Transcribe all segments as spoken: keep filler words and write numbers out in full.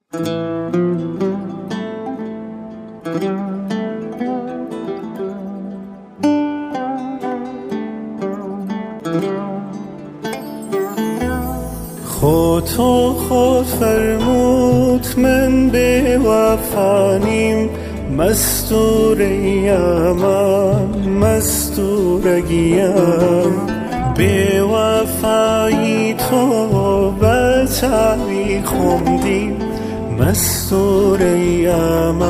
خود تو خود فرمود من به وفانیم، مستوریم مستورگیم. به وفایی تو به تاریخم دیم، مستوریم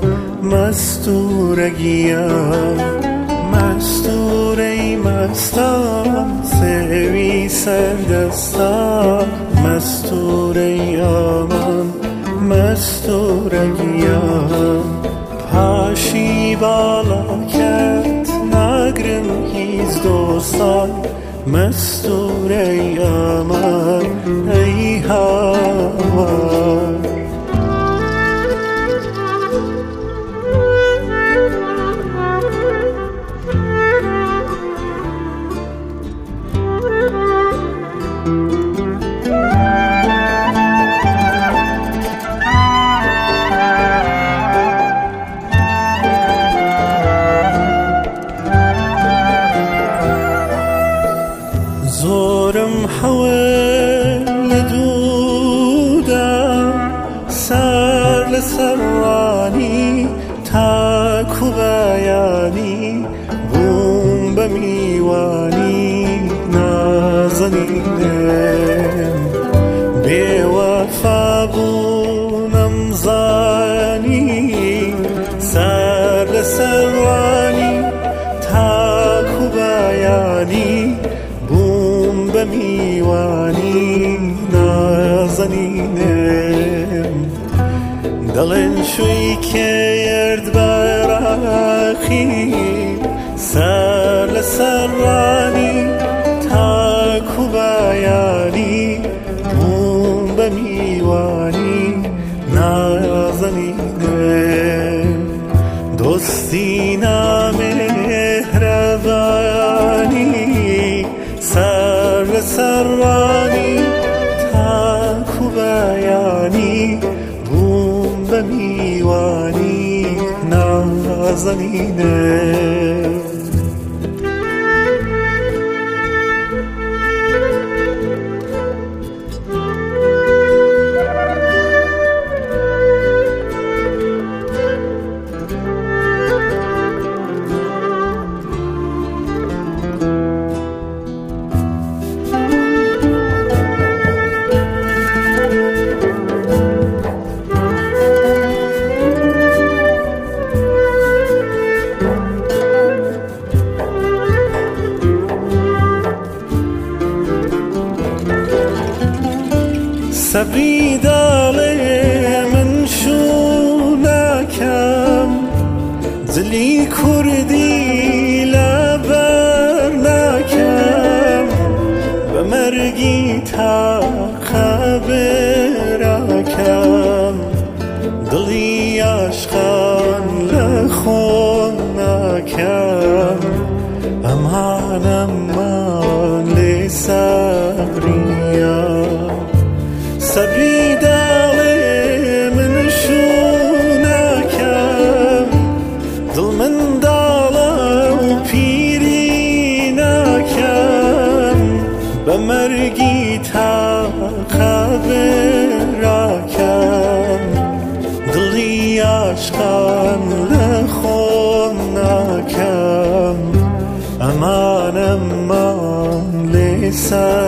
مستورگیم. مستوری مستم سوی سردستم، مستوریم مستورگیم. پاشی بالا کرد نگرم هیز دوستان، مستوریم ای هوا. زورم حول دودم سر لسرانی، تاکو بیانی بوم بمیوانی نازنینم. بی وفا بونم زانی سر لسرانی، تاکو بیانی بمیوانی نازنینم. دلن شوی که یرد براخی سر لسرانی، تاکو بیانی بوم بمیوانی نازنینم. دوستی نامهربانی سر لسرانی، تاکو بیانی بوم بمیوانی نازنینم. صبری داله من شونکم، دلی کردی لبر نکم. به مرگی تا خبرکم، دلی عشقان لخون نکم. امان امان لصبریم. صبری داله من شونکم، دل من داله و پیری نکم. به مرگی تا خبرکم، دلی عشقان لخون نکم. امان امان لصبریم.